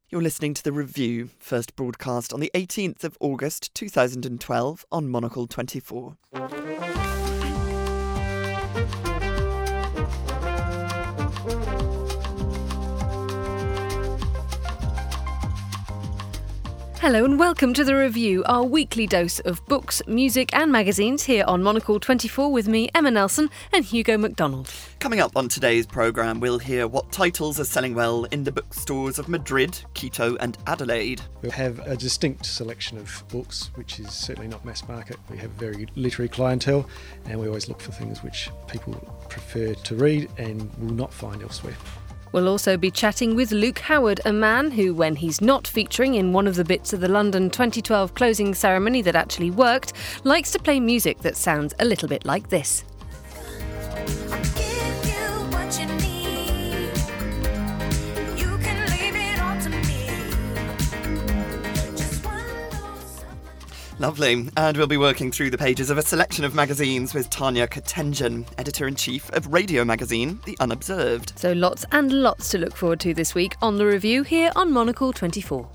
You're listening to The Review, first broadcast on the 18th of August 2012 on Monocle 24. Hello and welcome to The Review, our weekly dose of books, music and magazines here on Monocle 24 with me, Emma Nelson, and Hugo MacDonald. Coming up on today's programme, we'll hear what titles are selling well in the bookstores of Madrid, Quito and Adelaide. We have a distinct selection of books, which is certainly not mass market. We have a very literary clientele, and we always look for things which people prefer to read and will not find elsewhere. We'll also be chatting with Luke Howard, a man who, when he's not featuring in one of the bits of the London 2012 closing ceremony that actually worked, likes to play music that sounds a little bit like this. Lovely. And we'll be working through the pages of a selection of magazines with Tanya Kotenjan, Editor-in-Chief of radio magazine The Unobserved. So lots and lots to look forward to this week on The Review here on Monocle 24.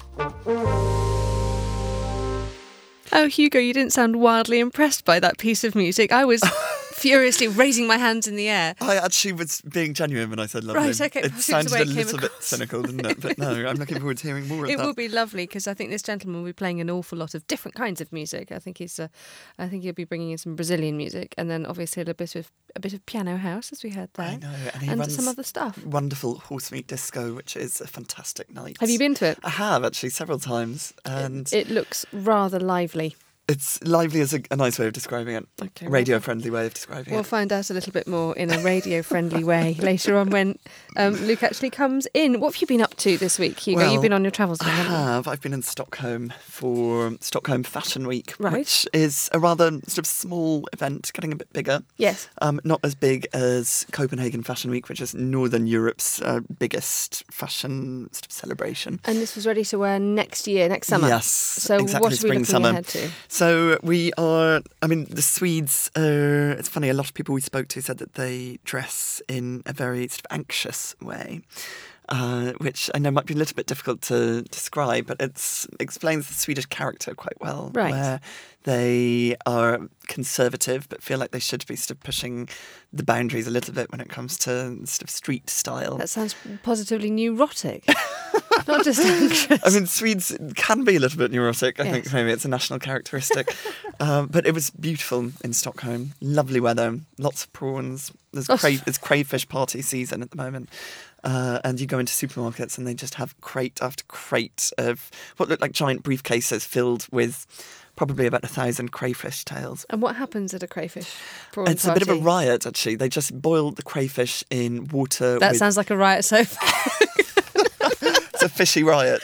Oh, Hugo, you didn't sound wildly impressed by that piece of music. I was furiously raising my hands in the air. I actually was being genuine when I said lovely. Right, okay. It sounded a little bit cynical, didn't it? But no, I'm looking forward to hearing more of that. It will be lovely because I think this gentleman will be playing an awful lot of different kinds of music. I think he'll be bringing in some Brazilian music and then obviously a bit of piano house, as we heard there. I know, and some other stuff. Wonderful Horse Meat Disco, which is a fantastic night. Have you been to it? I have actually several times, and it looks rather lively. It's lively as a nice way of describing it. Okay, radio-friendly way of describing it. We'll find out a little bit more in a radio-friendly way later on when Luke actually comes in. What have you been up to this week, Hugo? Well, You've been on your travels again, haven't you? I have. I've been in Stockholm for Stockholm Fashion Week, right, which is a rather sort of small event, getting a bit bigger. Yes. Not as big as Copenhagen Fashion Week, which is Northern Europe's biggest fashion sort of celebration. And this was ready to wear next summer? Yes, so exactly, what are we looking summer. ahead to? So we are, the Swedes, it's funny, a lot of people we spoke to said that they dress in a very sort of anxious way. Which I know might be a little bit difficult to describe, but it explains the Swedish character quite well. Right. Where they are conservative, but feel like they should be sort of pushing the boundaries a little bit when it comes to sort of street style. That sounds positively neurotic. Not just anxious. Swedes can be a little bit neurotic. I Yes. think maybe it's a national characteristic. But it was beautiful in Stockholm. Lovely weather, lots of prawns. It's crayfish party season at the moment. And you go into supermarkets and they just have crate after crate of what look like giant briefcases filled with probably about 1,000 crayfish tails. And what happens at a crayfish prawn It's party? a bit of a riot, actually. They just boil the crayfish in water. That sounds like a riot so far. It's a fishy riot.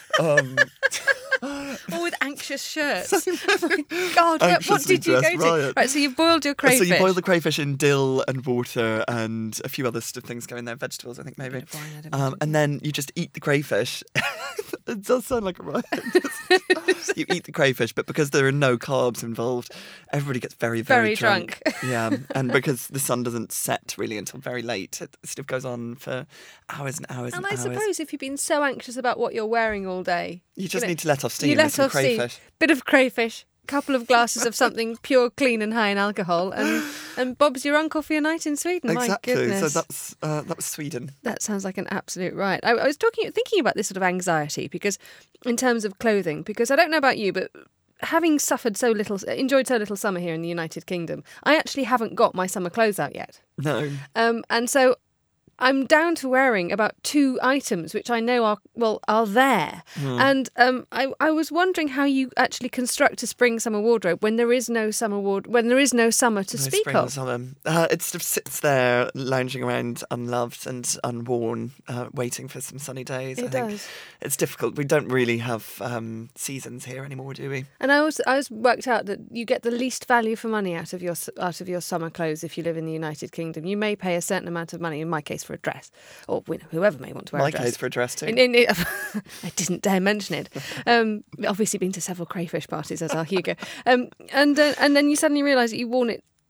Or with anxious shirts. Oh my God, what did you go to? Riot. Right, so you've boiled your crayfish. So you boil the crayfish in dill and water and a few other sort of things go in there, vegetables, I think maybe. And then you just eat the crayfish. It does sound like a riot. You eat the crayfish, but because there are no carbs involved, everybody gets very, very drunk. Yeah, and because the sun doesn't set really until very late, it sort of goes on for hours and hours and hours. And I suppose if you've been so anxious about what you're wearing all day... You just need to let off steam. You let off steam, bit of crayfish, couple of glasses of something pure, clean and high in alcohol, and Bob's your uncle for your night in Sweden. Exactly. My goodness. So that was Sweden. That sounds like an absolute riot. I was thinking about this sort of anxiety because, in terms of clothing, because I don't know about you, but having enjoyed so little summer here in the United Kingdom, I actually haven't got my summer clothes out yet. No. And so I'm down to wearing about 2 items, which I know are there. And I was wondering how you actually construct a spring-summer wardrobe when there is no summer to speak of. Summer. It sort of sits there lounging around unloved and unworn, waiting for some sunny days. I think it's difficult. We don't really have seasons here anymore, do we? And I was worked out that you get the least value for money out of your summer clothes if you live in the United Kingdom. You may pay a certain amount of money, in my case, for a dress, or whoever may want to wear a dress. My case for a dress too. I didn't dare mention it. Obviously been to several crayfish parties, as our Hugo. And then you suddenly realise that you've worn it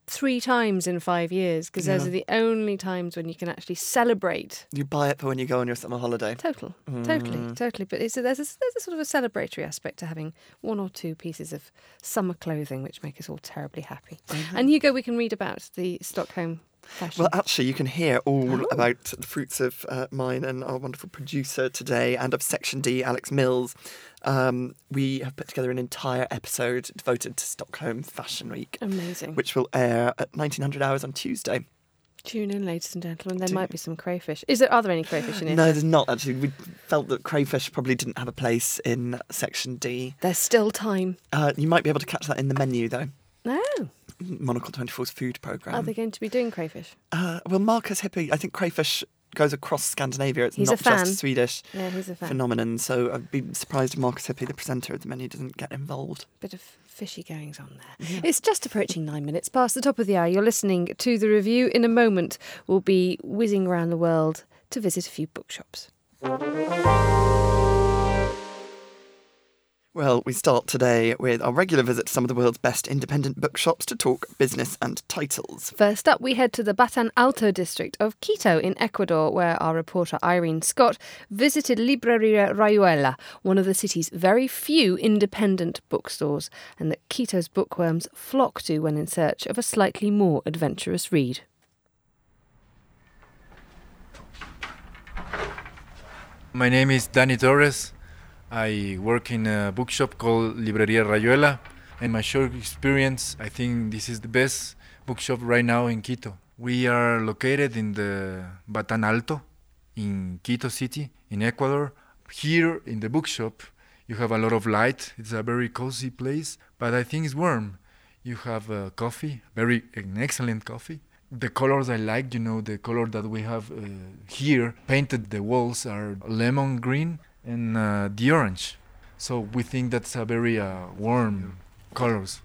3 times in 5 years, because those are the only times when you can actually celebrate. You buy it for when you go on your summer holiday. Totally. But there's a sort of a celebratory aspect to having 1 or 2 pieces of summer clothing which make us all terribly happy. And Hugo, we can read about the Stockholm fashion. Well, actually, you can hear all about the fruits of mine and our wonderful producer today, and of Section D, Alex Mills. We have put together an entire episode devoted to Stockholm Fashion Week. Amazing. Which will air at 1900 hours on Tuesday. Tune in, ladies and gentlemen. There might be some crayfish. Are there any crayfish in it? No, there's not, actually. We felt that crayfish probably didn't have a place in Section D. There's still time. You might be able to catch that in the menu, though. No. Monocle 24's food programme. Are they going to be doing crayfish? Well, Marcus Hippie, I think crayfish goes across Scandinavia. It's he's not a fan. just a Swedish he's a fan. phenomenon. So I'd be surprised if Marcus Hippie, the presenter of the menu, doesn't get involved. Bit of fishy goings on there. Yeah. It's just approaching 9 minutes past the top of the hour. You're listening to The Review. In a moment, we'll be whizzing around the world to visit a few bookshops. Well, we start today with our regular visit to some of the world's best independent bookshops to talk business and titles. First up, we head to the Batan Alto district of Quito in Ecuador, where our reporter Irene Scott visited Libreria Rayuela, one of the city's very few independent bookstores, and that Quito's bookworms flock to when in search of a slightly more adventurous read. My name is Dani Torres. I work in a bookshop called Libreria Rayuela. In my short experience, I think this is the best bookshop right now in Quito. We are located in the Batan Alto in Quito City, in Ecuador. Here in the bookshop, you have a lot of light. It's a very cozy place, but I think it's warm. You have coffee, an excellent coffee. The colors I like, the color that we have here, painted the walls are lemon green and the orange. So we think that's a very warm colors.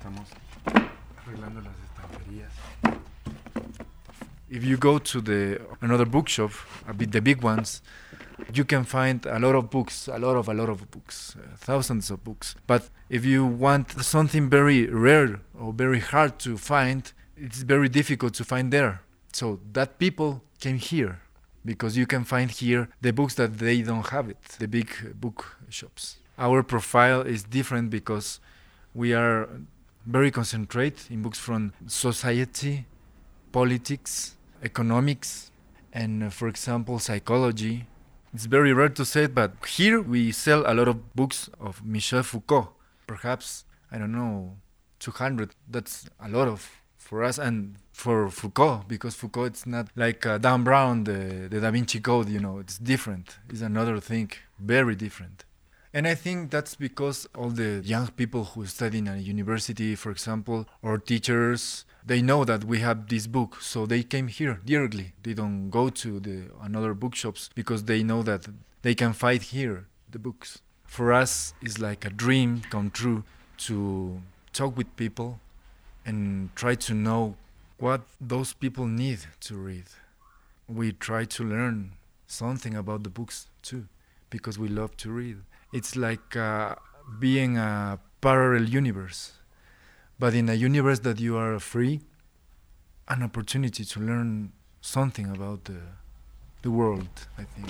If you go to another bookshop, the big ones, you can find a lot of books, a lot of books, thousands of books. But if you want something very rare or very hard to find, it's very difficult to find there. So that people came here, because you can find here the books that they don't have it, the big book shops. Our profile is different because we are very concentrated in books from society, politics, economics, and for example, psychology. It's very rare to say it, but here we sell a lot of books of Michel Foucault. Perhaps, 200. That's a lot for us and for Foucault, because Foucault, it's not like Dan Brown, the Da Vinci Code, it's different. It's another thing, very different. And I think that's because all the young people who study in a university, for example, or teachers, they know that we have this book, so they came here directly. They don't go to another bookshops because they know that they can find here the books. For us, it's like a dream come true to talk with people and try to know what those people need to read. We try to learn something about the books too, because we love to read. It's like being a parallel universe, but in a universe that you are free, an opportunity to learn something about the world, I think.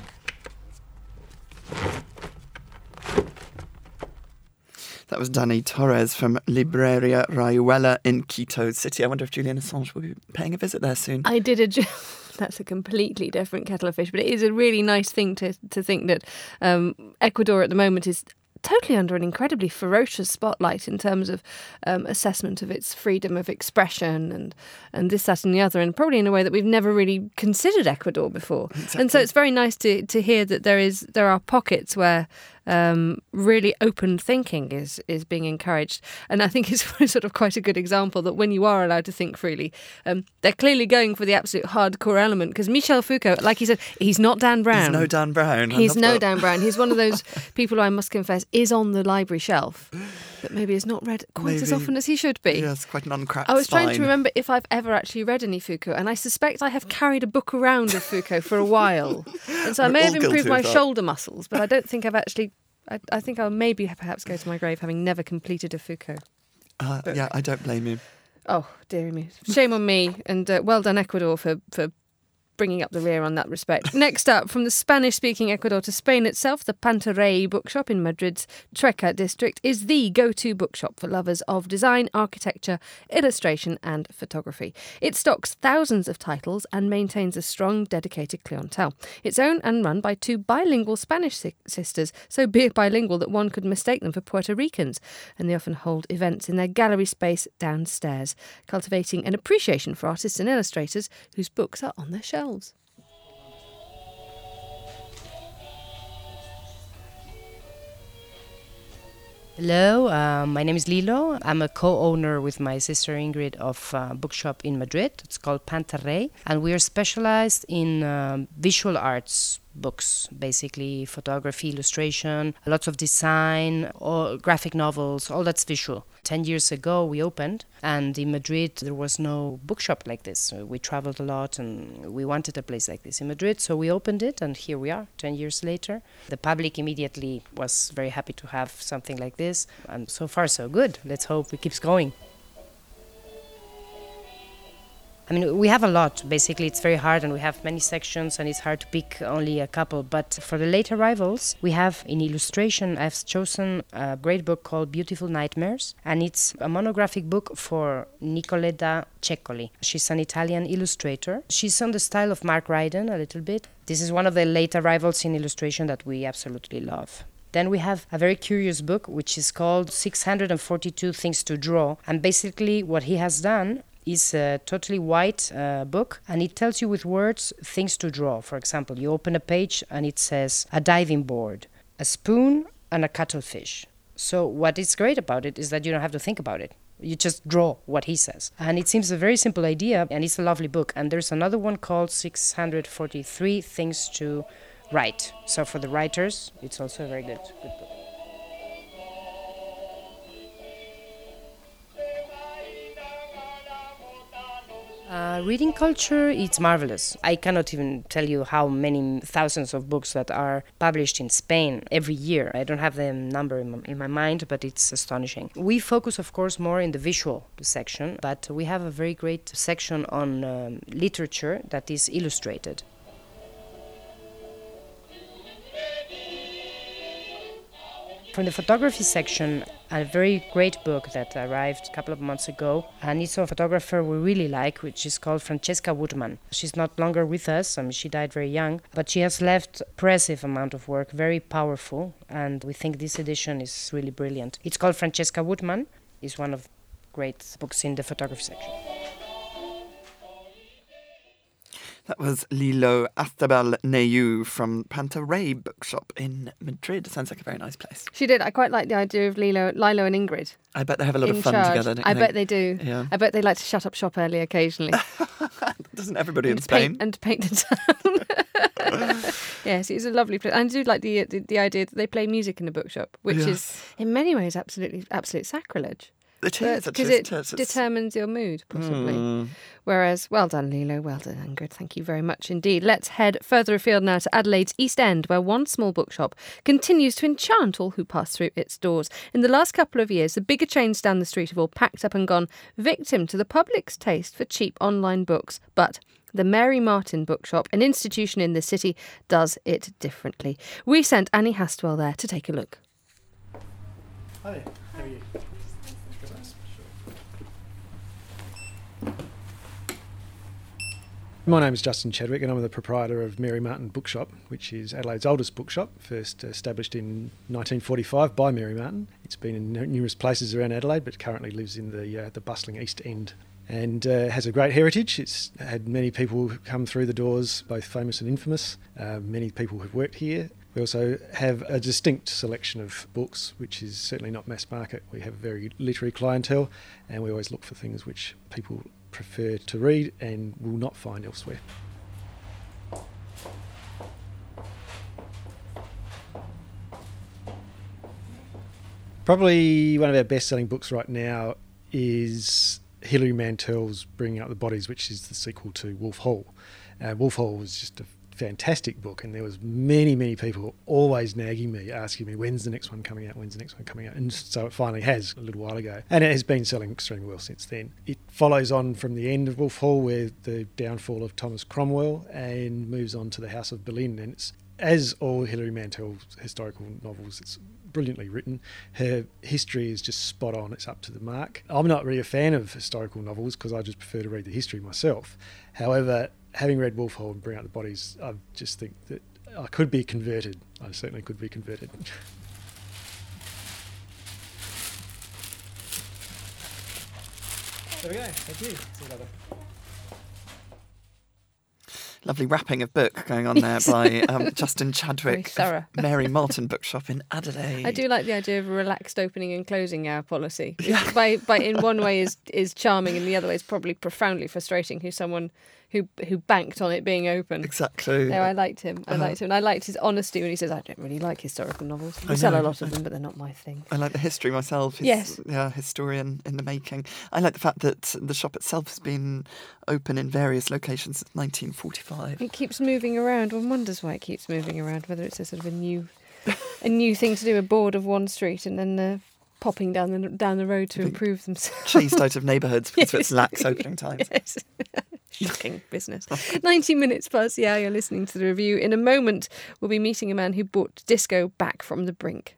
That was Dani Torres from Libreria Rayuela in Quito City. I wonder if Julian Assange will be paying a visit there soon. I did That's a completely different kettle of fish, but it is a really nice thing to think that Ecuador at the moment is totally under an incredibly ferocious spotlight in terms of assessment of its freedom of expression and this, that and the other, and probably in a way that we've never really considered Ecuador before. Exactly. And so it's very nice to hear that there are pockets where really open thinking is being encouraged. And I think it's sort of quite a good example that when you are allowed to think freely, they're clearly going for the absolute hardcore element, because Michel Foucault, like he said, he's not Dan Brown. He's no Dan Brown. Dan Brown. He's one of those people who I must confess is on the library shelf, but maybe is not read quite as often as he should be. Yeah, it's quite an uncracked I was spine. trying to remember if I've ever actually read any Foucault, and I suspect I have carried a book around of Foucault for a while. And so I may have improved my shoulder muscles, but I don't think I've actually... I think I'll maybe perhaps go to my grave having never completed a Foucault book. Yeah, I don't blame you. Oh, dear me. Shame on me. And well done, Ecuador, for bringing up the rear on that respect. Next up, from the Spanish-speaking Ecuador to Spain itself, the Pantarei bookshop in Madrid's Treca district is the go-to bookshop for lovers of design, architecture, illustration and photography. It stocks thousands of titles and maintains a strong, dedicated clientele. It's owned and run by two bilingual Spanish sisters, so bilingual that one could mistake them for Puerto Ricans, and they often hold events in their gallery space downstairs, cultivating an appreciation for artists and illustrators whose books are on their shelves. Hello, my name is Lilo. I'm a co-owner with my sister Ingrid of a bookshop in Madrid. It's called Pantarei, and we are specialized in visual arts books, basically photography, illustration, lots of design, or graphic novels, all that's visual. 10 years ago we opened, and in Madrid there was no bookshop like this. We traveled a lot and we wanted a place like this in Madrid, so we opened it, and here we are 10 years later. The public immediately was very happy to have something like this, and so far so good. Let's hope it keeps going. I mean, we have a lot. Basically, it's very hard, and we have many sections, and it's hard to pick only a couple. But for the late arrivals, we have in illustration, I've chosen a great book called Beautiful Nightmares, and it's a monographic book for Nicoletta Ceccoli. She's an Italian illustrator. She's on the style of Mark Ryden a little bit. This is one of the late arrivals in illustration that we absolutely love. Then we have a very curious book, which is called 642 Things to Draw. And basically what he has done is a totally white book, and it tells you with words things to draw. For example, you open a page and it says a diving board, a spoon and a cuttlefish. So what is great about it is that you don't have to think about it. You just draw what he says. And it seems a very simple idea, and it's a lovely book. And there's another one called 643 Things to Write. So for the writers, it's also a very good book. Reading culture, it's marvelous. I cannot even tell you how many thousands of books that are published in Spain every year. I don't have the number in my mind, but it's astonishing. We focus, of course, more in the visual section, but we have a very great section on literature that is illustrated. From the photography section, a very great book that arrived a couple of months ago, and it's a photographer we really like, which is called Francesca Woodman. She's not longer with us, she died very young, but she has left impressive amount of work, very powerful, and we think this edition is really brilliant. It's called Francesca Woodman. It's one of the great books in the photography section. That was Lilo Astabal Neu from Pantarei Bookshop in Madrid. Sounds like a very nice place. She did. I quite like the idea of Lilo and Ingrid. I bet they have a lot of fun together. Don't you I think? bet they do. Yeah. I bet they like to shut up shop early occasionally. Doesn't everybody in Spain? And paint the town. Yes, it's a lovely place. I do like the idea that they play music in the bookshop, which is in many ways absolute sacrilege. It is. Because it determines your mood, possibly. Whereas, well done, Lilo. Well done, Ingrid. Thank you very much indeed. Let's head further afield now to Adelaide's East End, where one small bookshop continues to enchant all who pass through its doors. In the last couple of years, the bigger chains down the street have all packed up and gone, victim to the public's taste for cheap online books. But the Mary Martin Bookshop, an institution in the city, does it differently. We sent Annie Hastwell there to take a look. Hi there. How are you? My name is Justin Chadwick, and I'm the proprietor of Mary Martin Bookshop, which is Adelaide's oldest bookshop, first established in 1945 by Mary Martin. It's been in numerous places around Adelaide, but currently lives in the bustling East End, and has a great heritage. It's had many people come through the doors, both famous and infamous. Many people have worked here. We also have a distinct selection of books, which is certainly not mass market. We have a very literary clientele, and we always look for things which people prefer to read and will not find elsewhere. Probably one of our best-selling books right now is Hilary Mantel's Bringing Up the Bodies, which is the sequel to Wolf Hall. Wolf Hall was just a fantastic book, and there was many people always nagging me, asking me, when's the next one coming out, and so it finally has a little while ago, and it has been selling extremely well since then. It follows on from the end of Wolf Hall, where the downfall of Thomas Cromwell, and moves on to the House of Boleyn, and it's, as all Hilary Mantel's historical novels, it's brilliantly written. Her history is just spot on. It's up to the mark. I'm not really a fan of historical novels because I just prefer to read the history myself. However, having read Wolf Hall and Bring Out the Bodies, I just think that I could be converted. I certainly could be converted. There we go. Thank you. See you later. Lovely wrapping of book going on there by Justin Chadwick, thorough. Mary Martin Bookshop in Adelaide. I do like the idea of a relaxed opening and closing hour policy. By in one way is charming, and the other way is probably profoundly frustrating. Who's someone who banked on it being open. Exactly. No, I liked him. And I liked his honesty when he says, I don't really like historical novels. We sell a lot of them, but they're not my thing. I like the history myself. Yes. Yeah, historian in the making. I like the fact that the shop itself has been open in various locations since 1945. It keeps moving around. One wonders why it keeps moving around, whether it's a sort of a new thing to do, a board of one street, and then popping down the road to improve themselves. Chased out of neighbourhoods because of its lax opening times. Yes. Shocking business. 90 minutes past the hour, you're listening to The Review. In a moment, we'll be meeting a man who brought disco back from the brink.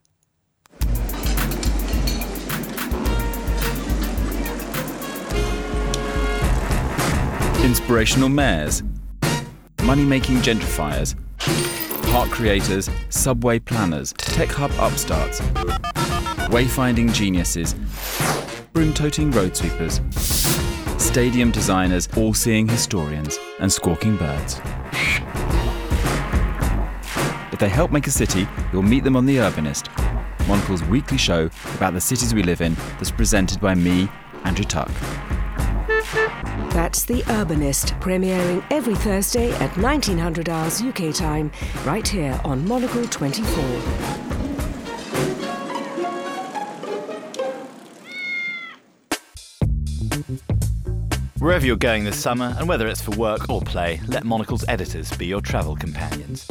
Inspirational mayors, money-making gentrifiers, park creators, subway planners, tech hub upstarts, wayfinding geniuses, broom-toting road sweepers, stadium designers, all-seeing historians, and squawking birds. If they help make a city, you'll meet them on The Urbanist, Monocle's weekly show about the cities we live in that's presented by me, Andrew Tuck. That's The Urbanist, premiering every Thursday at 1900 hours UK time, right here on Monocle 24. Wherever you're going this summer, and whether it's for work or play, let Monocle's editors be your travel companions.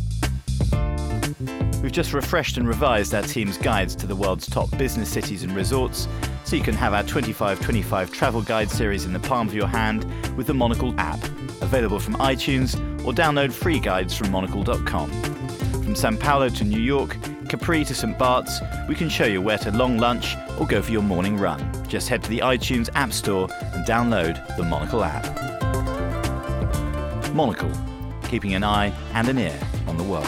We've just refreshed and revised our team's guides to the world's top business cities and resorts, so you can have our 25/25 travel guide series in the palm of your hand with the Monocle app, available from iTunes, or download free guides from monocle.com. From Sao Paulo to New York, Capri to St. Bart's, we can show you where to long lunch or go for your morning run. Just head to the iTunes App Store and download the Monocle app. Monocle, keeping an eye and an ear on the world.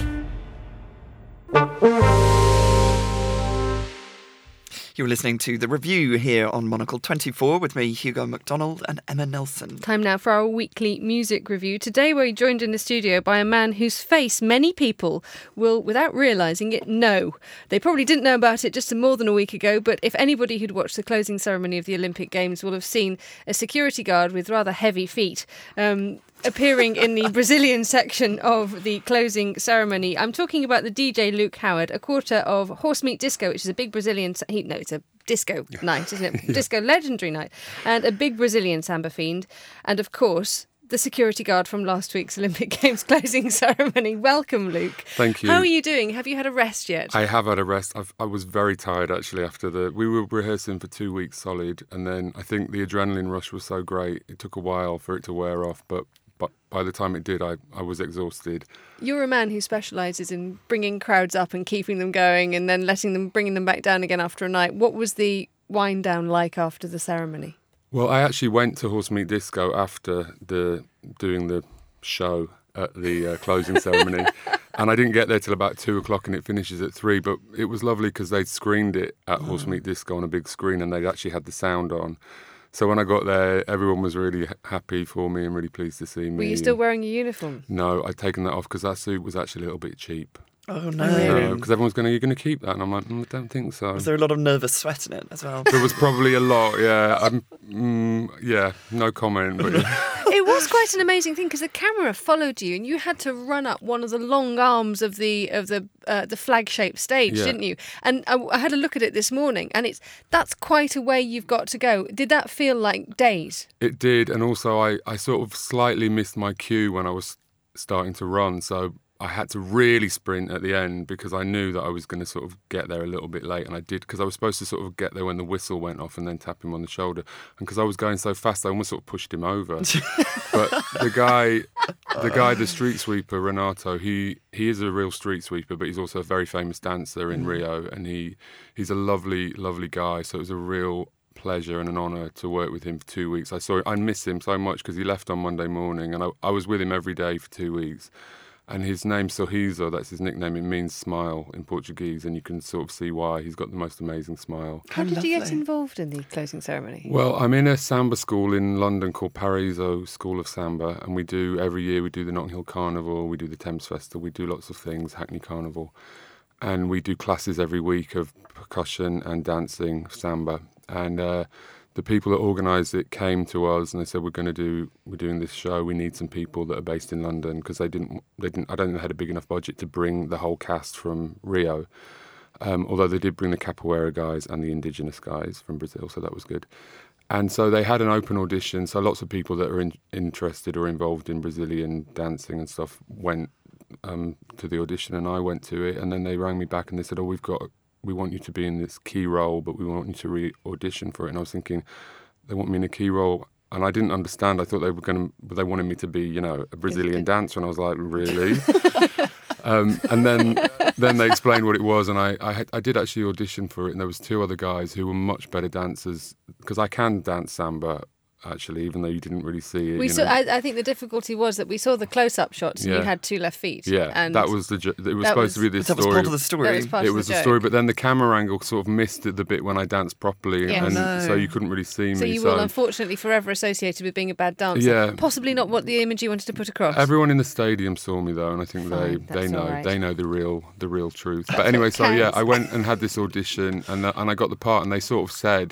You're listening to The Review here on Monocle 24 with me, Hugo MacDonald, and Emma Nelson. Time now for our weekly music review. Today we're joined in the studio by a man whose face many people will, without realising it, know. They probably didn't know about it just more than a week ago, but if anybody who'd watched the closing ceremony of the Olympic Games will have seen a security guard with rather heavy feet appearing in the Brazilian section of the closing ceremony. I'm talking about the DJ Luke Howard, a quarter of Horse Meat Disco, which is a big Brazilian... it's a disco night, isn't it? Disco legendary night. And a big Brazilian samba fiend. And, of course, the security guard from last week's Olympic Games closing ceremony. Welcome, Luke. Thank you. How are you doing? Have you had a rest yet? I have had a rest. I was very tired, actually, after we were rehearsing for 2 weeks solid, and then I think the adrenaline rush was so great, it took a while for it to wear off, but by the time it did, I was exhausted. You're a man who specialises in bringing crowds up and keeping them going and then bringing them back down again after a night. What was the wind down like after the ceremony? Well, I actually went to Horse Meat Disco after doing the show at the closing ceremony, and I didn't get there till about 2:00, and it finishes at 3. But it was lovely because they'd screened it at Horse Meat Disco on a big screen, and they'd actually had the sound on. So when I got there, everyone was really happy for me and really pleased to see me. Were you still wearing your uniform? No, I'd taken that off because that suit was actually a little bit cheap. Oh, no. Because everyone's going, you're going to keep that? And I'm like, I don't think so. Was there a lot of nervous sweat in it as well? There was probably a lot, yeah. No comment. But yeah. It was quite an amazing thing because the camera followed you and you had to run up one of the long arms of the flag-shaped stage, didn't you? And I had a look at it this morning, and that's quite a way you've got to go. Did that feel like days? It did, and also I sort of slightly missed my cue when I was starting to run. So I had to really sprint at the end because I knew that I was going to sort of get there a little bit late, and I did, because I was supposed to sort of get there when the whistle went off and then tap him on the shoulder. And because I was going so fast, I almost sort of pushed him over. But the guy, the street sweeper, Renato, he is a real street sweeper, but he's also a very famous dancer in Rio, and he's a lovely, lovely guy. So it was a real pleasure and an honour to work with him for 2 weeks. I miss him so much because he left on Monday morning, and I was with him every day for 2 weeks. And his name's Sorriso, that's his nickname. It means smile in Portuguese, and you can sort of see why. He's got the most amazing smile. How did you get involved in the closing ceremony? Well, I'm in a samba school in London called Paraíso School of Samba, and every year we do the Notting Hill Carnival, we do the Thames Festival, we do lots of things, Hackney Carnival. And we do classes every week of percussion and dancing, samba. And the people that organised it came to us and they said, we're doing this show. We need some people that are based in London, because I don't think they had a big enough budget to bring the whole cast from Rio. Although they did bring the capoeira guys and the indigenous guys from Brazil, so that was good. And so they had an open audition. So lots of people that are interested or involved in Brazilian dancing and stuff went to the audition, and I went to it. And then they rang me back and they said, we want you to be in this key role, but we want you to re-audition for it. And I was thinking, they want me in a key role, and I didn't understand. I thought they wanted me to be, a Brazilian dancer, and I was like, really? And then they explained what it was, and I did actually audition for it, and there was 2 other guys who were much better dancers, because I can dance samba, actually, even though you didn't really see it. I think the difficulty was that we saw the close-up shots and you had 2 left feet. Yeah, and that was it was supposed to be this story. That was part of the story. It was the story, but then the camera angle sort of missed the bit when I danced properly, so you couldn't really see me. So you will unfortunately forever associated with being a bad dancer. Yeah. Possibly not what the image you wanted to put across. Everyone in the stadium saw me though, and I think they know the real truth. But anyway, I went and had this audition, and I got the part, and they sort of said,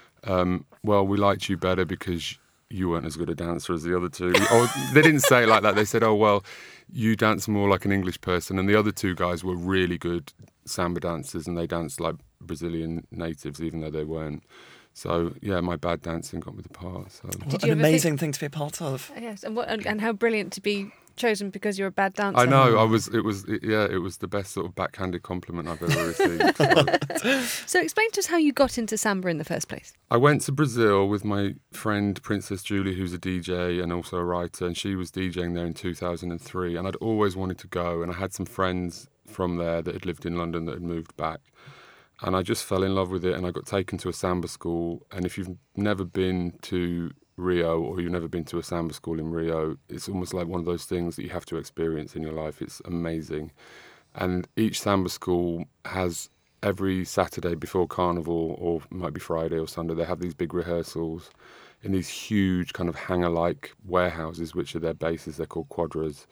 well, we liked you better because you weren't as good a dancer as the other 2. Or they didn't say it like that. They said, oh, well, you dance more like an English person. And the other 2 guys were really good samba dancers, and they danced like Brazilian natives, even though they weren't. So, yeah, my bad dancing got me the part. So. What an amazing thing to be a part of. Yes, and how brilliant to be chosen because you're a bad dancer. I know. It was the best sort of backhanded compliment I've ever received. So explain to us how you got into samba in the first place. I went to Brazil with my friend Princess Julie, who's a DJ and also a writer, and she was DJing there in 2003, and I'd always wanted to go, and I had some friends from there that had lived in London that had moved back, and I just fell in love with it, and I got taken to a samba school. And if you've never been to Rio, or you've never been to a samba school in Rio, it's almost like one of those things that you have to experience in your life. It's amazing. And each samba school has, every Saturday before Carnival, or it might be Friday or Sunday, they have these big rehearsals in these huge kind of hangar-like warehouses, which are their bases. They're called quadras.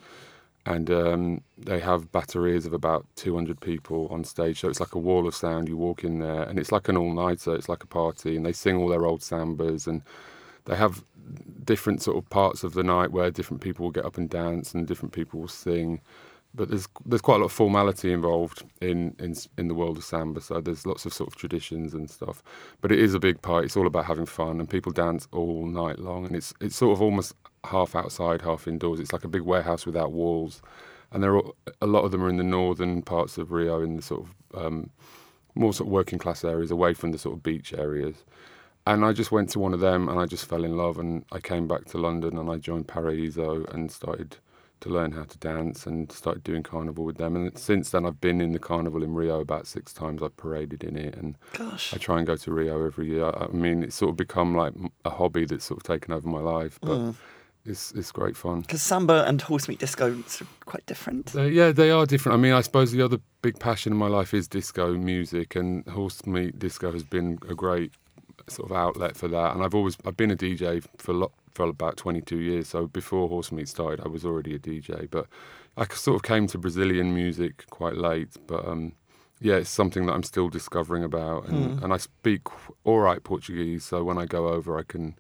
And they have batteries of about 200 people on stage. So it's like a wall of sound. You walk in there, and it's like an all-nighter. It's like a party, and they sing all their old sambas, and they have different sort of parts of the night where different people will get up and dance and different people will sing. But there's quite a lot of formality involved in the world of samba. So there's lots of sort of traditions and stuff. But it is a big party. It's all about having fun, and people dance all night long. And it's sort of almost half outside, half indoors. It's like a big warehouse without walls. And a lot of them are in the northern parts of Rio, in the sort of more sort of working class areas, away from the sort of beach areas. And I just went to one of them, and I just fell in love, and I came back to London, and I joined Paraíso and started to learn how to dance and started doing carnival with them. And since then, I've been in the carnival in Rio about 6 times. I've paraded in it, and I try and go to Rio every year. I mean, it's sort of become like a hobby that's sort of taken over my life, but it's great fun. Because samba and horse meat disco are quite different. They are different. I mean, I suppose the other big passion in my life is disco music, and horse meat disco has been a great sort of outlet for that. And I've been a DJ for about 22 years. So before Horse Meat started, I was already a DJ. But I sort of came to Brazilian music quite late. But yeah, it's something that I'm still discovering about. And I speak all right Portuguese. So when I go over, I can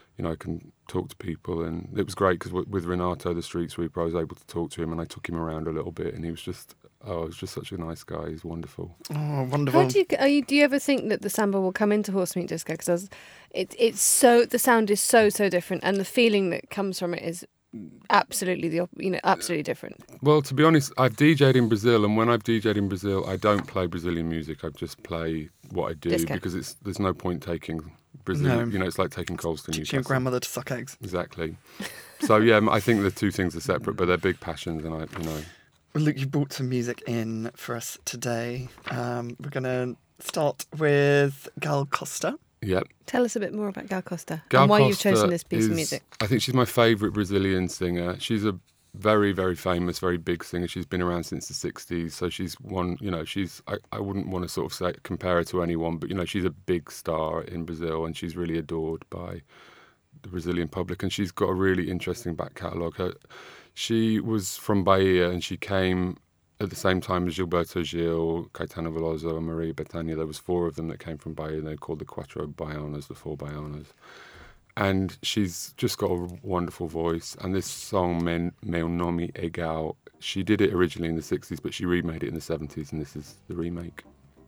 talk to people. And it was great because with Renato, the street sweeper, I was able to talk to him, and I took him around a little bit, and he was just such a nice guy. He's wonderful. Oh, wonderful. Do you ever think that the samba will come into horse meat disco? Because the sound is so different, and the feeling that comes from it is absolutely absolutely different. Well, to be honest, I've DJ'd in Brazil, and when I've DJ'd in Brazil, I don't play Brazilian music. I just play what I do because there's no point taking Brazil. No. It's like taking coals to Teach Newcastle. your grandmother to suck eggs. Exactly. So yeah, I think the two things are separate, but they're big passions, and Well, Luke, you brought some music in for us today. We're going to start with Gal Costa. Yep. Tell us a bit more about Gal Costa Gal and why Costa you've chosen this piece of music. I think she's my favourite Brazilian singer. She's a very, very famous, very big singer. She's been around since the 60s, so she's one, I wouldn't want to sort of compare her to anyone, but, she's a big star in Brazil, and she's really adored by the Brazilian public, and she's got a really interesting back catalogue. She was from Bahia, and she came at the same time as Gilberto Gil, Caetano Veloso, and Maria Bethânia. There was 4 of them that came from Bahia, and they're called the Quatro Baianas, the 4 Baianas. And she's just got a wonderful voice. And this song, Meu Nome é Gal, she did it originally in the 60s, but she remade it in the 70s, and this is the remake.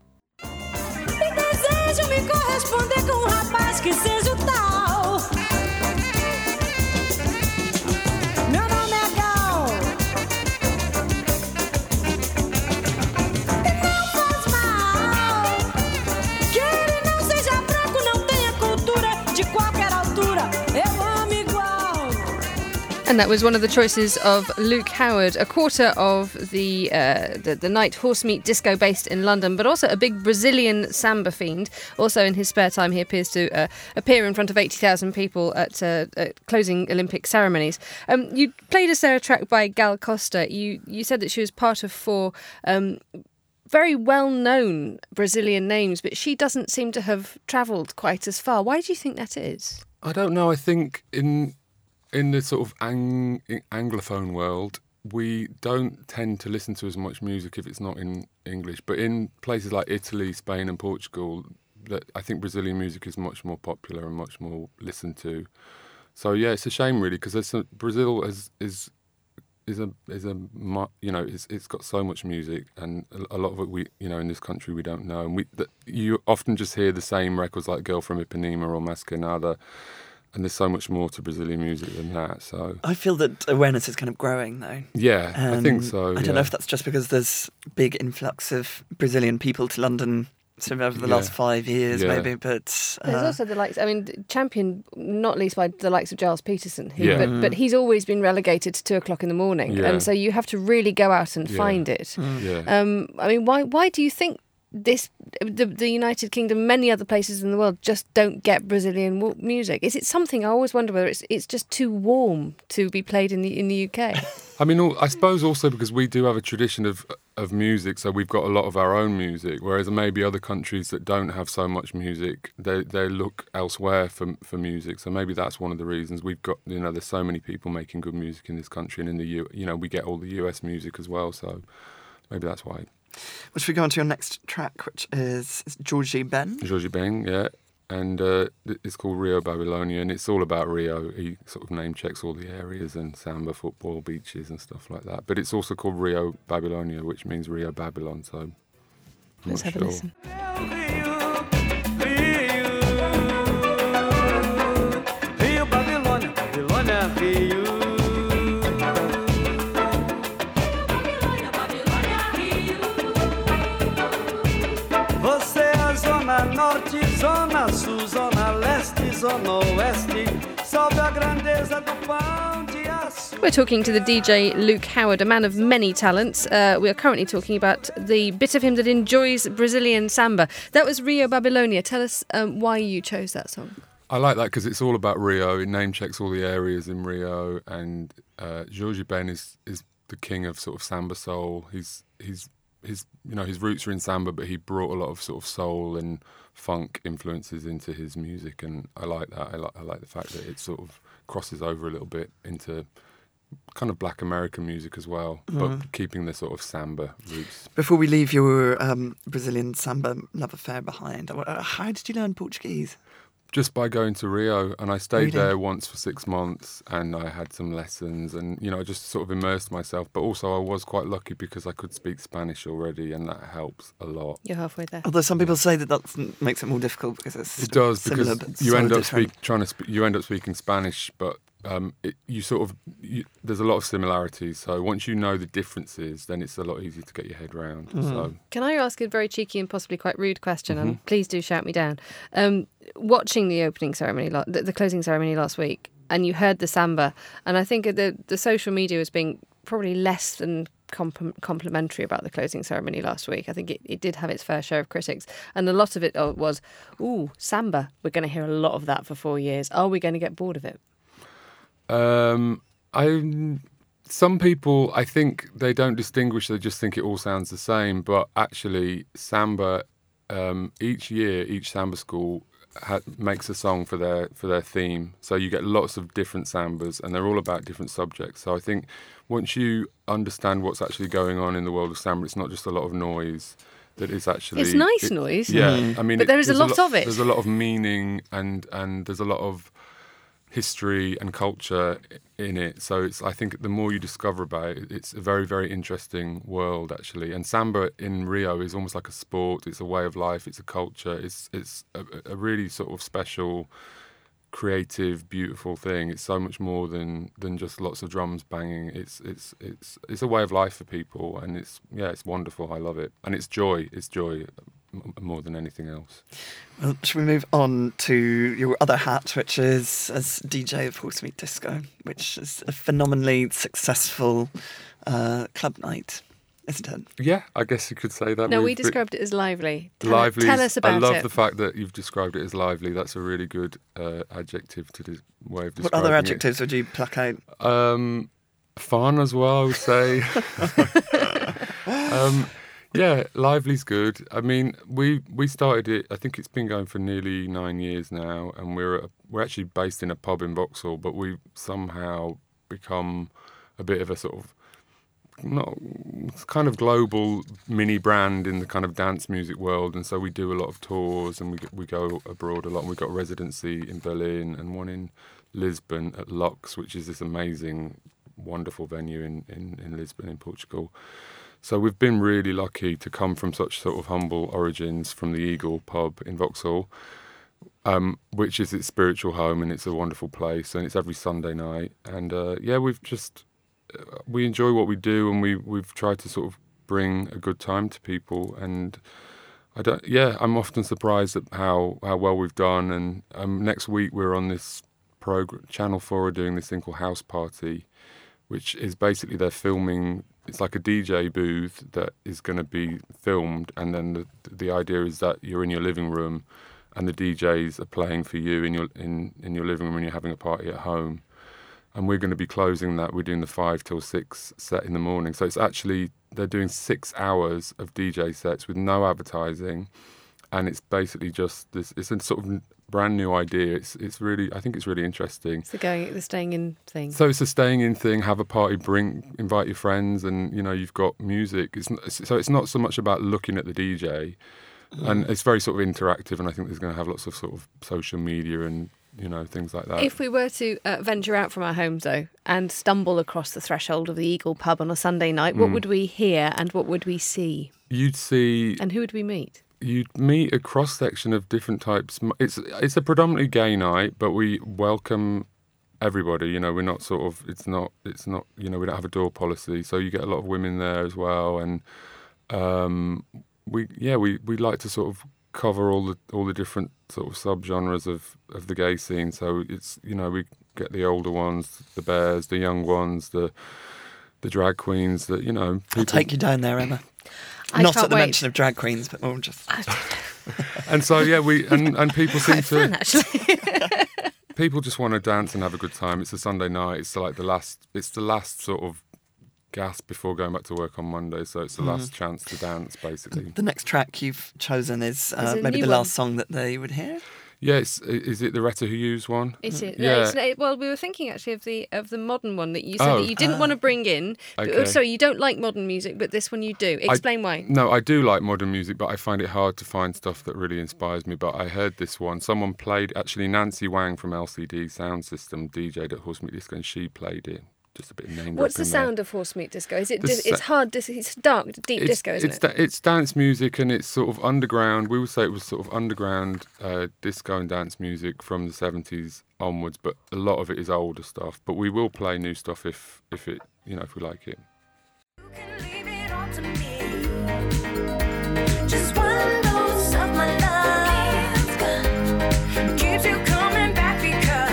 Desejo me corresponder com rapaz que seja o tal. Meu nome é Gal. E não faz mal que ele não seja branco, não tenha cultura de qualquer altura. Eu amo igual. And that was one of the choices of Luke Howard, a quarter of the night horse meat disco based in London, but also a big Brazilian samba fiend. Also in his spare time, he appears to appear in front of 80,000 people at closing Olympic ceremonies. You played us there a track by Gal Costa. You said that she was part of 4 very well-known Brazilian names, but she doesn't seem to have travelled quite as far. Why do you think that is? I don't know. I think in the sort of Anglophone world, we don't tend to listen to as much music if it's not in English. But in places like Italy, Spain and Portugal, I think Brazilian music is much more popular and much more listened to. So yeah, it's a shame really, because Brazil is it's got so much music, and a lot of it we in this country we don't know, and you often just hear the same records like Girl from Ipanema or Mas Que Nada. And there's so much more to Brazilian music than that. So I feel that awareness is kind of growing, though. Yeah, I think so. I don't know if that's just because there's big influx of Brazilian people to London sort of over the last 5 years, maybe. But there's also the likes. I mean, championed not least by the likes of Giles Peterson, but he's always been relegated to 2 o'clock in the morning, and so you have to really go out and find it. I mean, why do you think the United Kingdom, many other places in the world, just don't get Brazilian music? Is it something, I always wonder whether it's just too warm to be played in the UK? I mean, I suppose also because we do have a tradition of music, so we've got a lot of our own music, whereas maybe other countries that don't have so much music, they look elsewhere for music. So maybe that's one of the reasons we've got, there's so many people making good music in this country, and in we get all the US music as well, so maybe that's why. Well, should we go on to your next track, which is Georgie Ben? Georgie Ben, yeah. And it's called Rio Babylonia, and it's all about Rio. He sort of name checks all the areas and samba, football, beaches and stuff like that. But it's also called Rio Babylonia, which means Rio Babylon, so let's have a listen. Rio Babilônia, Babilônia, Rio. Você é a zona norte, zona sul, zona leste, zona oeste. Salve a grandeza do pão de açúcar. We're talking to the DJ Luke Howard, a man of many talents. We are currently talking about the bit of him that enjoys Brazilian samba. That was Rio Babylonia. Tell us why you chose that song. I like that because it's all about Rio. It name checks all the areas in Rio, and Georgie Ben is the king of sort of samba soul. His roots are in samba, but he brought a lot of sort of soul and funk influences into his music, and I like that. I like the fact that it sort of crosses over a little bit into kind of black American music as well, but keeping the sort of samba roots. Before we leave your Brazilian samba love affair behind, how did you learn Portuguese? Just by going to Rio, and I stayed there once for 6 months, and I had some lessons, and I just sort of immersed myself. But also I was quite lucky because I could speak Spanish already, and that helps a lot. You're halfway there. Although some people say that makes it more difficult because it's it does similar, because but you so end up different. you end up speaking Spanish, but there's a lot of similarities. So once you know the differences, then it's a lot easier to get your head around. So can I ask a very cheeky and possibly quite rude question? And please do shout me down. Watching the opening ceremony, the closing ceremony last week, and you heard the samba, and I think the social media was being probably less than complimentary about the closing ceremony last week. I think it did have its fair share of critics, and a lot of it was, "Ooh, samba! We're going to hear a lot of that for 4 years. Are we going to get bored of it?" Some people, I think they don't distinguish. They just think it all sounds the same. But actually, samba, each year, each samba school makes a song for their theme. So you get lots of different sambas, and they're all about different subjects. So I think once you understand what's actually going on in the world of samba, it's not just a lot of noise. That is actually, it's nice noise. Yeah, I mean, but there is a lot of it. There's a lot of meaning, and there's a lot of history and culture in it. So I think the more you discover about it, it's a very, very interesting world, actually. And samba in Rio is almost like a sport. It's a way of life. It's a culture. It's a really sort of special, creative, beautiful thing. It's so much more than just lots of drums banging. It's a way of life for people, and it's wonderful. I love it, and it's joy. It's joy more than anything else. Well, should we move on to your other hat, which is as DJ of Horse Meat Disco, which is a phenomenally successful club night, isn't it? Yeah, I guess you could say that. No, we described it as lively. Lively. Tell us about it. I love the fact that you've described it as lively. That's a really good adjective to the way of describing it. What other adjectives would you pluck out? Fun as well, I would say. Yeah, lively's good. I mean, we started it. I think it's been going for nearly 9 years now, and we're actually based in a pub in Vauxhall, but we've somehow become a bit of a sort of kind of global mini brand in the kind of dance music world, and so we do a lot of tours, and we go abroad a lot. And we've got a residency in Berlin and one in Lisbon at Lux, which is this amazing, wonderful venue in Lisbon in Portugal. So we've been really lucky to come from such sort of humble origins from the Eagle pub in Vauxhall, which is its spiritual home, and it's a wonderful place, and it's every Sunday night. And we enjoy what we do, and we've tried to sort of bring a good time to people. And I'm often surprised at how well we've done. And next week we're on this program, Channel 4 are doing this thing called House Party, which is basically they're filming. It's like a DJ booth that is going to be filmed, and then the idea is that you're in your living room, and the DJs are playing for you in your living room, and you're having a party at home. And we're going to be closing that. We're doing the 5 till 6 set in the morning. So it's actually they're doing 6 hours of DJ sets with no advertising, and it's basically just this. It's a sort of brand new idea. It's really, I think it's really interesting. It's the staying in thing. So it's a staying in thing. Have a party, invite your friends, and you've got music. It's not so much about looking at the DJ, and it's very sort of interactive. And I think there's going to have lots of sort of social media and things like that. If we were to venture out from our homes though and stumble across the threshold of the Eagle pub on a Sunday night, what would we hear and what would we see? You'd see. And who would we meet? You'd meet a cross-section of different types. It's a predominantly gay night, but we welcome everybody. We're not sort of. It's not. We don't have a door policy, so you get a lot of women there as well. And we like to sort of cover all the different sort of subgenres of the gay scene. So it's we get the older ones, the bears, the young ones, the drag queens. That people... I'll take you down there, Emma. Not at the mention of drag queens, but more just. And so and people seem fun, actually. People just want to dance and have a good time. It's a Sunday night. It's like the last sort of gasp before going back to work on Monday. So it's the last chance to dance, basically. The next track you've chosen is maybe the last song that they would hear. Yeah, is it the Retta Hughes one? Is it? Yeah. Well, we were thinking actually of the modern one that you said that you didn't want to bring in. Okay. Sorry, you don't like modern music, but this one you do. Explain why. No, I do like modern music, but I find it hard to find stuff that really inspires me. But I heard this one. Someone played, actually Nancy Wang from LCD Sound System DJ'd at Horse Meat Disco, and she played it just a bit of name. What's the sound of Horse Meat Disco? Is it? It's hard. It's dark, deep disco, isn't it? It's dance music, and it's sort of underground. We would say it was sort of underground disco and dance music from the 70s onwards, but a lot of it is older stuff. But we will play new stuff if it, you know, if we like it. You can leave it all to me. Just one dose of my love keeps you coming back because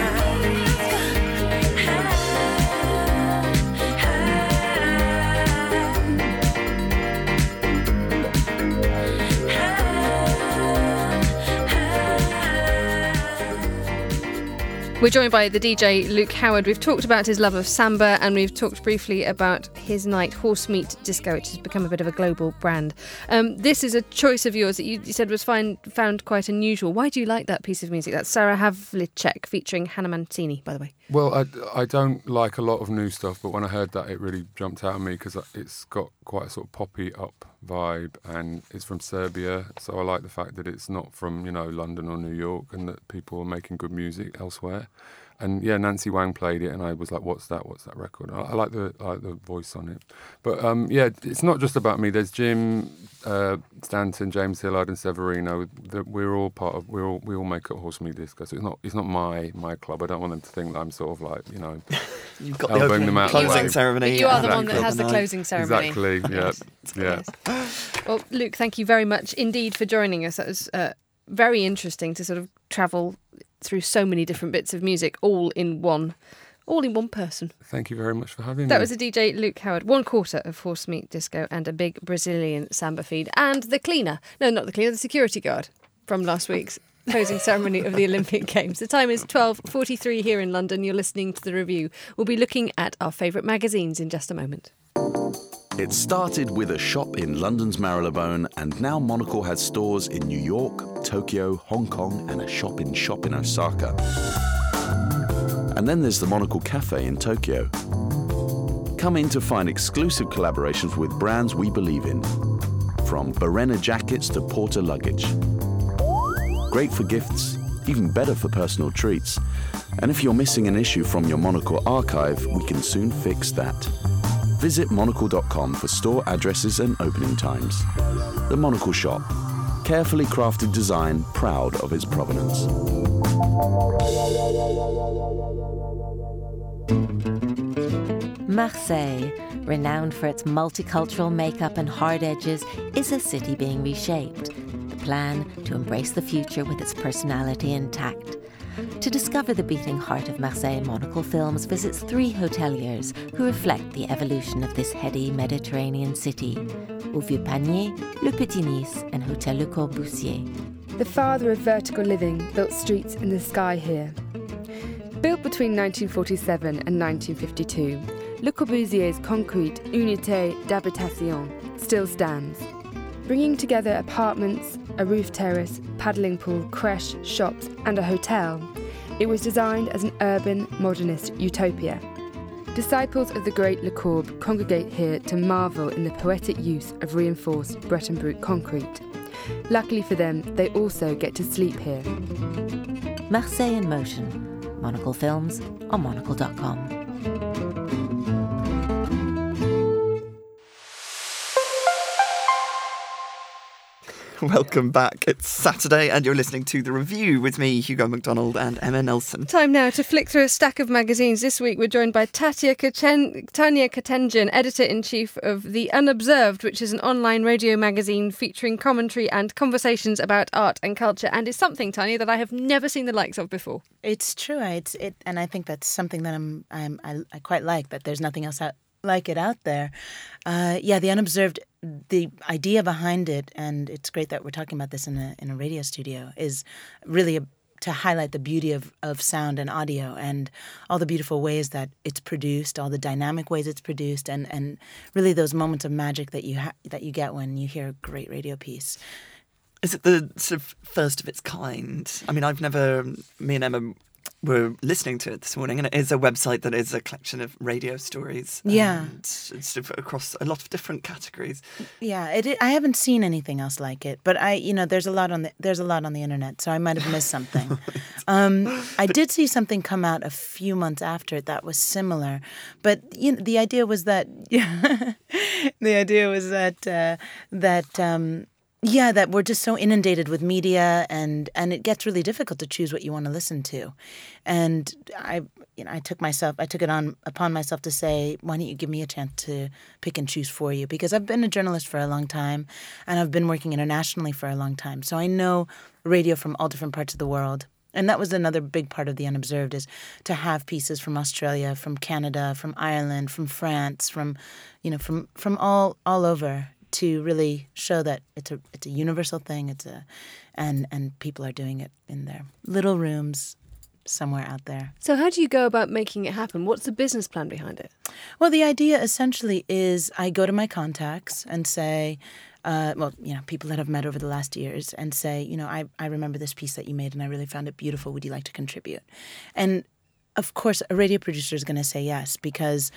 We're joined by the DJ Luke Howard. We've talked about his love of samba, and we've talked briefly about his night, Horse Meat Disco, which has become a bit of a global brand. This is a choice of yours that you said was found quite unusual. Why do you like that piece of music? That's Sarah Havlicek featuring Hannah Mancini, by the way. Well, I don't like a lot of new stuff, but when I heard that, it really jumped out at me because it's got quite a sort of poppy up vibe, and it's from Serbia, so I like the fact that it's not from, you know, London or New York, and that people are making good music elsewhere. And yeah, Nancy Wang played it, and I was like, "What's that? What's that record?" I like the voice on it. But yeah, it's not just about me. There's Jim Stanton, James Hillard, and Severino. We're all part of. We all make up Horse Meat Disco. So it's not my club. I don't want them to think that I'm sort of like, you know, you've got the opening closing ceremony. You are the one that has the closing ceremony. Exactly. Yeah. Well, Luke, thank you very much indeed for joining us. That was very interesting to sort of travel through so many different bits of music, all in one person. Thank you very much for having me. That was the DJ Luke Howard. 1/4 of Horse Meat Disco and a big Brazilian samba feed, and the cleaner. No, not the cleaner, the security guard from last week's closing ceremony of the Olympic Games. The time is 12:43 here in London. You're listening to The Review. We'll be looking at our favourite magazines in just a moment. It started with a shop in London's Marylebone, and now Monocle has stores in New York, Tokyo, Hong Kong, and a shop in Osaka. And then there's the Monocle Cafe in Tokyo. Come in to find exclusive collaborations with brands we believe in, from Barena jackets to Porter luggage. Great for gifts, even better for personal treats. And if you're missing an issue from your Monocle archive, we can soon fix that. Visit monocle.com for store addresses and opening times. The Monocle Shop. Carefully crafted design, proud of its provenance. Marseille, renowned for its multicultural makeup and hard edges, is a city being reshaped. The plan to embrace the future with its personality intact. To discover the beating heart of Marseille, Monocle Films visits 3 hoteliers who reflect the evolution of this heady Mediterranean city: Au Vieux-Panier, Le Petit Nice, and Hotel Le Corbusier. The father of vertical living built streets in the sky here. Built between 1947 and 1952, Le Corbusier's concrete Unité d'Habitation still stands, bringing together apartments, a roof terrace, paddling pool, creche, shops, and a hotel. It was designed as an urban, modernist utopia. Disciples of the great Le Corb congregate here to marvel in the poetic use of reinforced Breton-Brut concrete. Luckily for them, they also get to sleep here. Marseille in Motion. Monocle Films on monocle.com. Welcome back. It's Saturday and you're listening to The Review with me, Hugo McDonald, and Emma Nelson. Time now to flick through a stack of magazines. This week we're joined by Tanya Katenjian, Editor-in-Chief of The Unobserved, which is an online radio magazine featuring commentary and conversations about art and culture, and is something, Tanya, that I have never seen the likes of before. It's true, and I think that's something that I quite like, that there's nothing else like it out there. The Unobserved, the idea behind it, and it's great that we're talking about this in a radio studio, is really to highlight the beauty of sound and audio and all the beautiful ways that it's produced, all the dynamic ways it's produced, and really those moments of magic that you get when you hear a great radio piece. Is it the sort of first of its kind? I mean, me and Emma were listening to it this morning, and it is a website that is a collection of radio stories. Yeah. And it's across a lot of different categories. Yeah, I haven't seen anything else like it, but there's a lot on the internet, so I might have missed something. I did see something come out a few months after it that was similar, but the idea was that that we're just so inundated with media, and it gets really difficult to choose what you want to listen to. And I took it upon myself to say, why don't you give me a chance to pick and choose for you? Because I've been a journalist for a long time, and I've been working internationally for a long time. So I know radio from all different parts of the world. And that was another big part of The Unobserved, is to have pieces from Australia, from Canada, from Ireland, from France, from all over, to really show that it's a universal thing. And people are doing it in their little rooms somewhere out there. So how do you go about making it happen? What's the business plan behind it? Well, the idea essentially is I go to my contacts and say, people that I've met over the last years, and say, I remember this piece that you made and I really found it beautiful. Would you like to contribute? And of course, a radio producer is going to say yes, because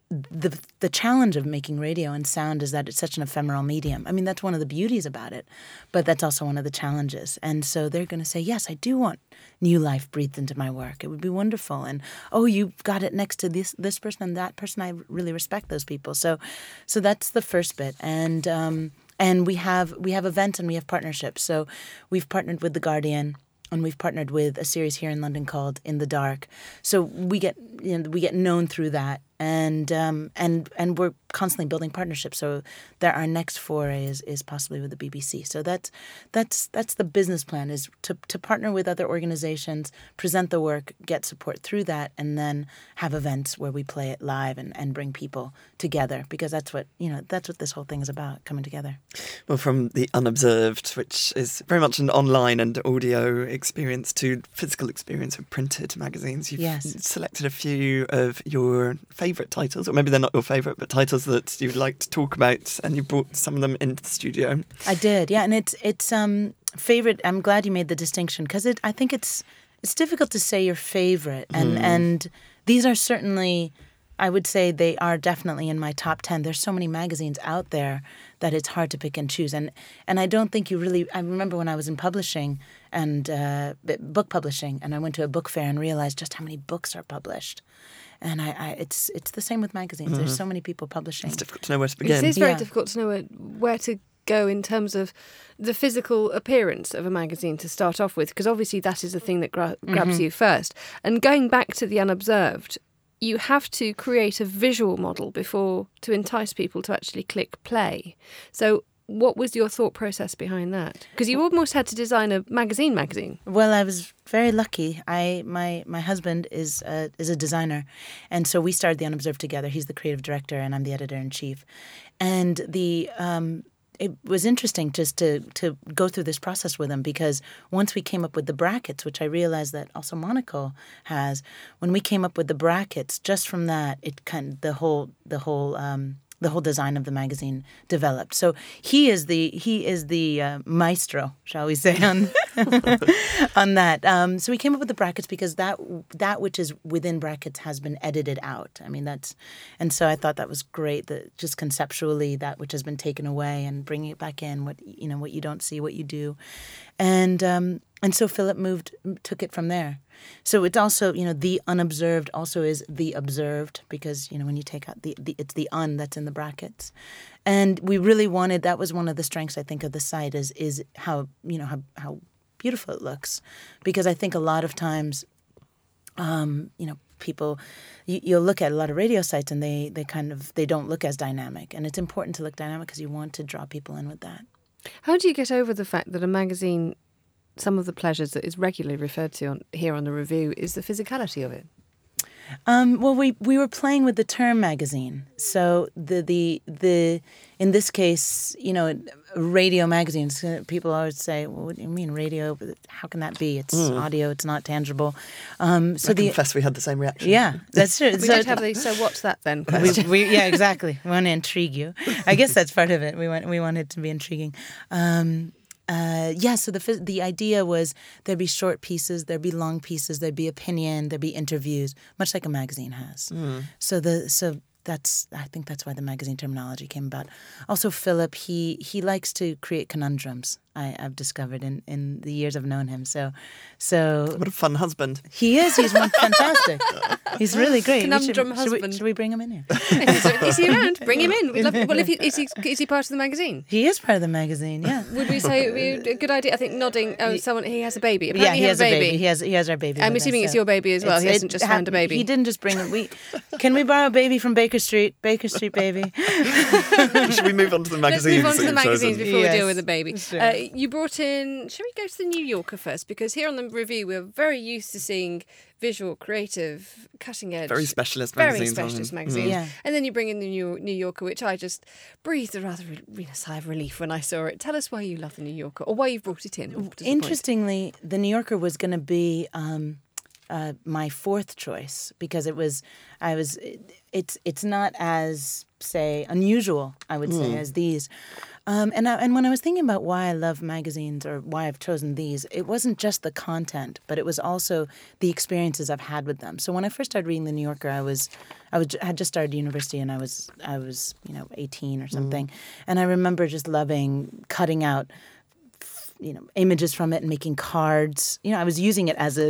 the challenge of making radio and sound is that it's such an ephemeral medium. I mean, that's one of the beauties about it, but that's also one of the challenges. And so they're going to say, yes, I do want new life breathed into my work. It would be wonderful. And, oh, you've got it next to this person and that person. I really respect those people. So that's the first bit. And we have events and we have partnerships. So we've partnered with The Guardian, and we've partnered with a series here in London called In the Dark. So we get known through that, and we're constantly building partnerships. So our next foray is possibly with the BBC. So that's the business plan, is to partner with other organizations, present the work, get support through that, and then have events where we play it live and bring people together, because that's what this whole thing is about, coming together. Well, from The Unobserved, which is very much an online and audio experience, to physical experience with printed magazines, you've selected a few of your favourite titles, or maybe they're not your favourite, but titles that you'd like to talk about, and you brought some of them into the studio. I did, yeah, and it's favourite. I'm glad you made the distinction, because I think it's difficult to say your favourite, and these are certainly, I would say they are definitely in my top 10. There's so many magazines out there that it's hard to pick and choose. And I don't think you really... I remember when I was in publishing and book publishing, and I went to a book fair and realized just how many books are published. And it's the same with magazines. There's so many people publishing. It's difficult to know where to begin. It is very difficult to know where to go in terms of the physical appearance of a magazine to start off with, because obviously that is the thing that grabs you first. And going back to The Unobserved, you have to create a visual model to entice people to actually click play. So what was your thought process behind that? Because you almost had to design a magazine. Well, I was very lucky. My husband is a designer, and so we started The Unobserved together. He's the creative director, and I'm the editor-in-chief. And it was interesting just to go through this process with him, because once we came up with the brackets, which I realized that also Monocle has, when we came up with the brackets, just from that, it kind of the whole design of the magazine developed. So he is the maestro, shall we say, on on that. So we came up with the brackets because that which is within brackets has been edited out. I mean, and so I thought that was great, that just conceptually that which has been taken away and bringing it back in, what you don't see, what you do, and so Philip took it from there. So it's also, The Unobserved also is The Observed, because, when you take out it's the un that's in the brackets. And we really wanted, that was one of the strengths, I think, of the site is how beautiful it looks. Because I think a lot of times, people, you'll look at a lot of radio sites and they don't look as dynamic. And it's important to look dynamic because you want to draw people in with that. How do you get over the fact that a magazine, some of the pleasures that is regularly referred to here on the review, is the physicality of it? Well, we were playing with the term magazine. So the in this case, radio magazines, people always say, well, what do you mean radio? How can that be? It's audio, it's not tangible. I confess we had the same reaction. Yeah, that's true. We did have so what's that then question? Yeah, exactly. We want to intrigue you. I guess that's part of it. We want it to be intriguing. So the idea was there'd be short pieces, there'd be long pieces, there'd be opinion, there'd be interviews, much like a magazine has. I think that's why the magazine terminology came about. Also, Philip, he likes to create conundrums. I've discovered in the years I've known him. So what a fun husband he is. He's one fantastic. He's really great. Conundrum husband. Should we bring him in here? Is he around? Bring him in. We'd love, well, is he part of the magazine? He is part of the magazine. Yeah. Would we say it would be a good idea? I think nodding. Oh, someone. He has a baby. Apparently he has a baby. He has our baby. I'm assuming it's your baby as well. He hasn't just found a baby. He didn't just bring it. Can we borrow a baby from Baker Street? Baker Street baby. Should we move on to the magazines? Let's move on to the magazines before we deal with the baby. Sure. You brought in. Shall we go to the New Yorker first? Because here on the review, we're very used to seeing visual, creative, cutting edge, very specialist magazines. Yeah. And then you bring in the New Yorker, which I just breathed a rather sigh of relief when I saw it. Tell us why you love the New Yorker, or why you brought it in. Interestingly, the New Yorker was going to be my fourth choice because it's not as, say, unusual, I would say, as these. And when I was thinking about why I love magazines or why I've chosen these, it wasn't just the content, but it was also the experiences I've had with them. So when I first started reading The New Yorker, I had just started university and I was 18 or something, and I remember just loving cutting out images from it and making cards. I was using it as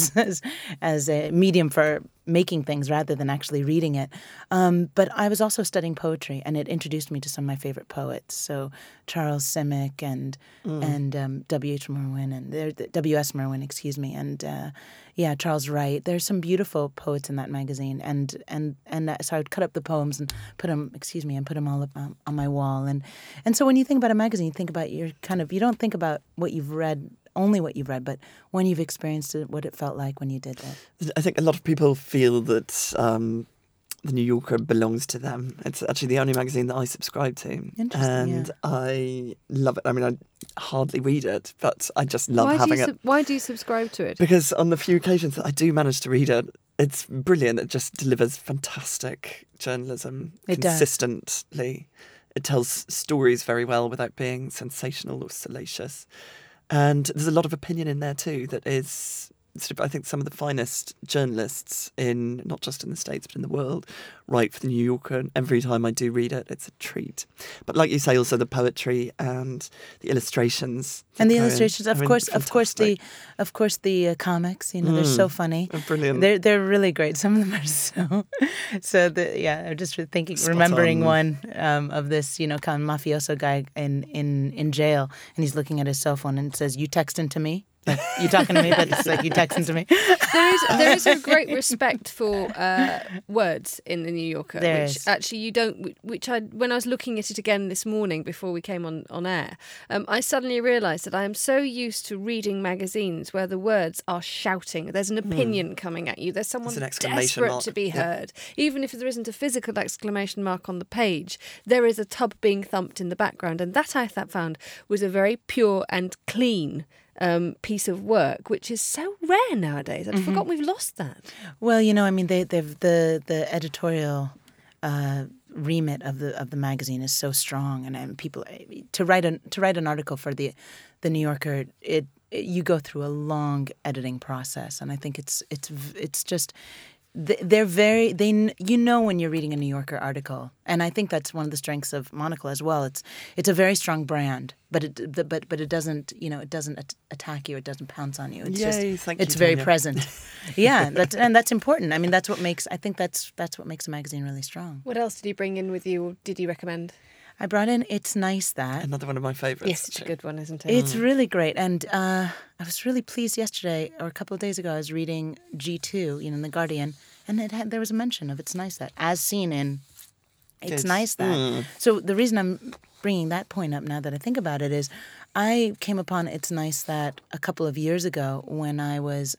a medium for making things rather than actually reading it. But I was also studying poetry, and it introduced me to some of my favorite poets. So Charles Simic and W.H. Merwin and W.S. Merwin, excuse me, and Charles Wright. There's some beautiful poets in that magazine, and so I would cut up the poems and put them all up on my wall. And so when you think about a magazine, you think about you don't think about what you've read. Only what you've read, but when you've experienced it, what it felt like when you did that. I think a lot of people feel that the New Yorker belongs to them. It's actually the only magazine that I subscribe to. And I love it. I mean, I hardly read it, but I just love having it. Why do you subscribe to it? Because on the few occasions that I do manage to read it, it's brilliant. It just delivers fantastic journalism consistently. It tells stories very well without being sensational or salacious. And there's a lot of opinion in there too that is I think some of the finest journalists in not just in the States but in the world write for the New Yorker, and every time I do read it, it's a treat. But like you say, also the poetry and the illustrations. And the illustrations, of course, the comics. They're so funny. They're brilliant. They're really great. Some of them are so. I'm just remembering one of this, kind of mafioso guy in jail, and he's looking at his cell phone and it says, "You texting to me?" Like, you talking to me, but it's like you texting to me. There is a great respect for words in the New Yorker, actually you don't. When I was looking at it again this morning before we came on air, I suddenly realised that I am so used to reading magazines where the words are shouting. There's an opinion coming at you. There's someone desperate to be heard. Even if there isn't a physical exclamation mark on the page, there is a tub being thumped in the background, and that I found was a very pure and clean piece of work, which is so rare nowadays. I'd forgotten we've lost that. Well, they've the editorial remit of the magazine is so strong, and people to write an article for the New Yorker, you go through a long editing process, and I think it's just. They're very when you're reading a New Yorker article, and I think that's one of the strengths of Monocle as well. It's a very strong brand, but it doesn't attack you. It doesn't pounce on you. It's very present. Yeah, that's important. I mean, that's what makes a magazine really strong. What else did you bring in with you, or did you recommend? I brought in It's Nice That. Another one of my favourites. Yes, it's a good one, isn't it? It's really great. And I was really pleased yesterday, or a couple of days ago, I was reading G2, in The Guardian, and there was a mention of It's Nice That, as seen in It's Nice That. So the reason I'm bringing that point up now that I think about it is I came upon It's Nice That a couple of years ago when I was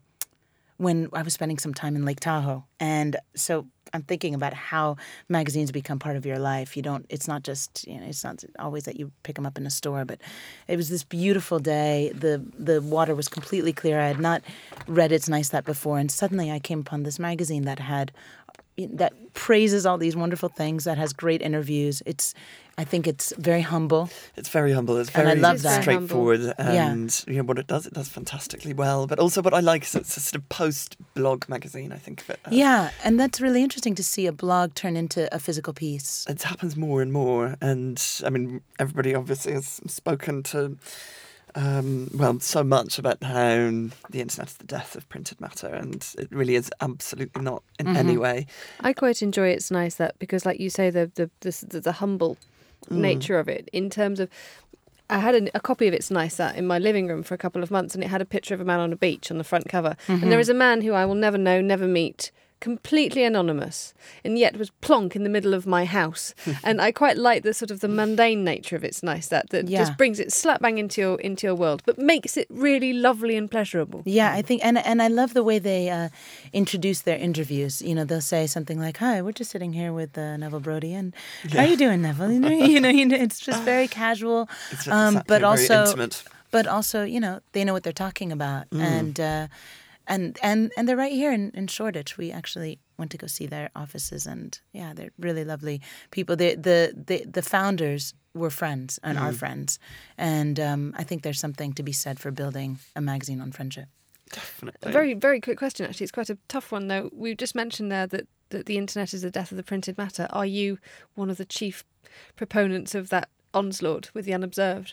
spending some time in Lake Tahoe. And so I'm thinking about how magazines become part of your life. It's not just, it's not always that you pick them up in a store, but it was this beautiful day. The water was completely clear. I had not read It's Nice That before, and suddenly I came upon this magazine that had, that praises all these wonderful things, that has great interviews. I think it's very humble. It's very humble. It's And I very love that. straightforward, and what it does fantastically well. But also, what I like is it's a sort of post-blog magazine. I think of it. Yeah, and that's really interesting to see a blog turn into a physical piece. It happens more and more, and I mean, everybody obviously has spoken to. So much about how the internet is the death of printed matter, and it really is absolutely not in any way. I quite enjoy It's Nice That, because, like you say, the humble nature of it, in terms of, I had a copy of It's Nice That in my living room for a couple of months, and it had a picture of a man on a beach on the front cover, and there is a man who I will never know, never meet, completely anonymous, and yet was plonk in the middle of my house. And I quite like the sort of the mundane nature of It's Nice That just brings it slap bang into your world, but makes it really lovely and pleasurable. Yeah, I think, and I love the way they introduce their interviews. They'll say something like, "Hi, we're just sitting here with Neville Brody, and how are you doing, Neville?" It's just very casual, but also very intimate. But also, they know what they're talking about, And they're right here in Shoreditch. We actually went to go see their offices, and they're really lovely people. The founders were friends and are friends, and I think there's something to be said for building a magazine on friendship. Definitely. A very, very quick question, actually. It's quite a tough one, though. We've just mentioned there that the internet is the death of the printed matter. Are you one of the chief proponents of that onslaught with The Unobserved?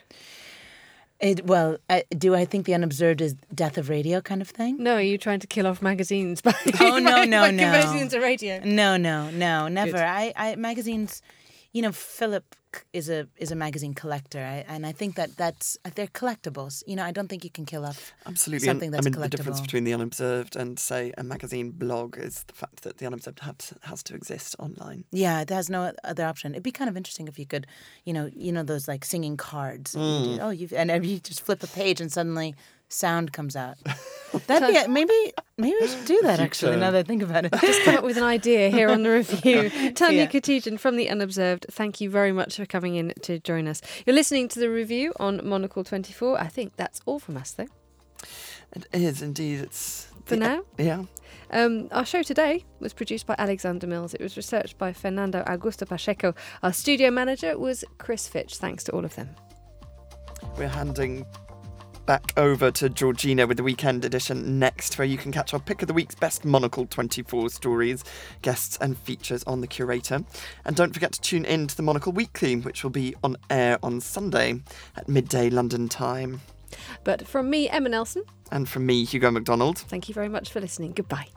Do I think The Unobserved is death of radio kind of thing? No, are you trying to kill off magazines by no. converting them to radio? No, never. Good. I magazines, Philip is a magazine collector, and I think they're collectibles. I don't think you can kill off something that's collectible. The difference between The Unobserved and, say, a magazine blog is the fact that The Unobserved has to exist online. Yeah, it has no other option. It'd be kind of interesting if you could, those like singing cards. And you just flip a page and suddenly sound comes out. That'd be maybe we should do that actually. Now that I think about it, just come up with an idea here on the review. Tanya Katijian from The Unobserved, thank you very much for coming in to join us. You're listening to the review on Monocle 24. I think that's all from us, though. It is indeed. It's for now. Yeah. Our show today was produced by Alexander Mills. It was researched by Fernando Augusto Pacheco. Our studio manager was Chris Fitch. Thanks to all of them. We're handing back over to Georgina with the weekend edition next, where you can catch our pick of the week's best Monocle 24 stories, guests and features on The Curator. And don't forget to tune in to the Monocle Weekly, which will be on air on Sunday at midday London time. But from me, Emma Nelson. And from me, Hugo MacDonald. Thank you very much for listening. Goodbye.